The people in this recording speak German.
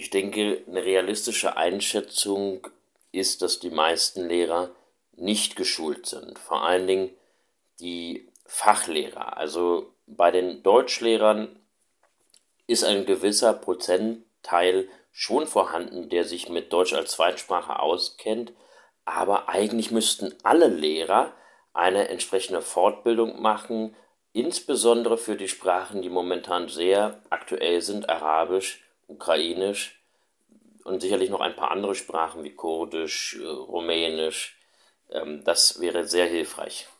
Ich denke, eine realistische Einschätzung ist, dass die meisten Lehrer nicht geschult sind. Vor allen Dingen die Fachlehrer. Also bei den Deutschlehrern ist ein gewisser Prozentteil schon vorhanden, der sich mit Deutsch als Zweitsprache auskennt, aber eigentlich müssten alle Lehrer eine entsprechende Fortbildung machen, insbesondere für die Sprachen, die momentan sehr aktuell sind, Arabisch, Ukrainisch und sicherlich noch ein paar andere Sprachen wie Kurdisch, Rumänisch. Das wäre sehr hilfreich.